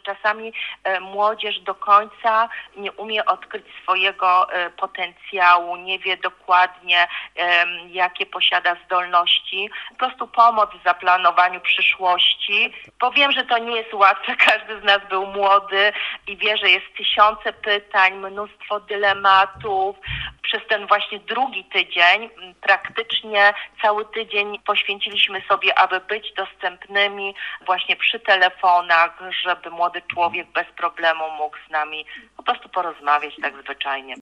czasami młodzież do końca nie umie odkryć swojego potencjału, nie wie dokładnie, jakie posiada zdolności. Po prostu pomoc w zaplanowaniu przyszłości, bo wiem, że to nie jest łatwe. Każdy z nas był młody i wie, że jest tysiące pytań, mnóstwo dylematów. Przez ten właśnie drugi tydzień, praktycznie cały tydzień poświęciliśmy sobie, aby być dostępnymi właśnie przy telefonach, żeby młody człowiek bez problemu mógł z nami po prostu porozmawiać tak zwyczajnie.